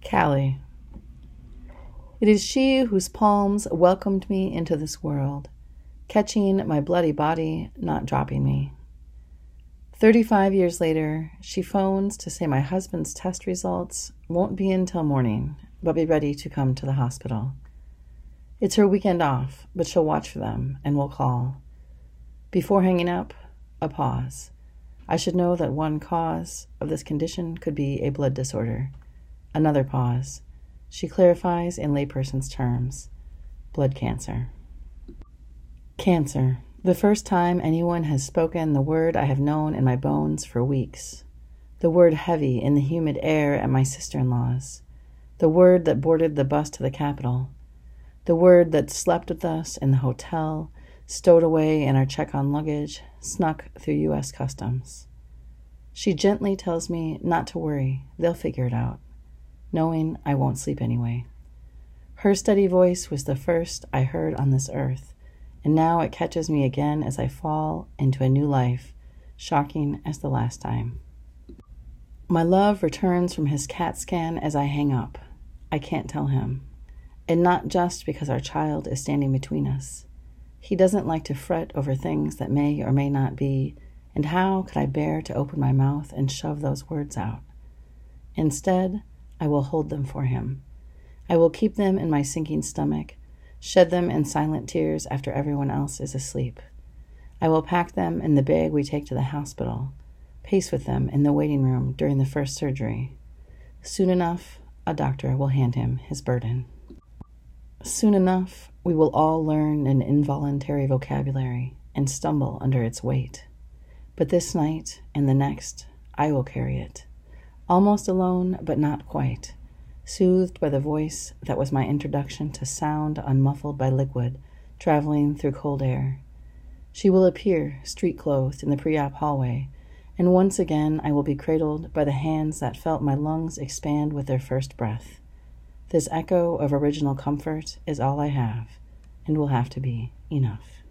Callie. It is she whose palms welcomed me into this world, catching my bloody body, not dropping me. 35 years later, she phones to say my husband's test results won't be until morning, but be ready to come to the hospital. It's her weekend off, but she'll watch for them and will call. Before hanging up, a pause. I should know that one cause of this condition could be a blood disorder. Another pause. She clarifies in layperson's terms. Blood cancer. Cancer. The first time anyone has spoken the word I have known in my bones for weeks. The word heavy in the humid air at my sister-in-law's. The word that boarded the bus to the Capitol. The word that slept with us in the hotel, stowed away in our check-on luggage, snuck through U.S. Customs. She gently tells me not to worry, they'll figure it out, knowing I won't sleep anyway. Her steady voice was the first I heard on this earth, and now it catches me again as I fall into a new life, shocking as the last time. My love returns from his CAT scan as I hang up. I can't tell him. And not just because our child is standing between us. He doesn't like to fret over things that may or may not be, and how could I bear to open my mouth and shove those words out? Instead, I will hold them for him. I will keep them in my sinking stomach, shed them in silent tears after everyone else is asleep. I will pack them in the bag we take to the hospital, pace with them in the waiting room during the first surgery. Soon enough, a doctor will hand him his burden. Soon enough, we will all learn an involuntary vocabulary and stumble under its weight. But this night and the next, I will carry it, almost alone, but not quite, soothed by the voice that was my introduction to sound unmuffled by liquid, traveling through cold air. She will appear, street-clothed, in the pre-op hallway, and once again I will be cradled by the hands that felt my lungs expand with their first breath. This echo of original comfort is all I have, and will have to be enough.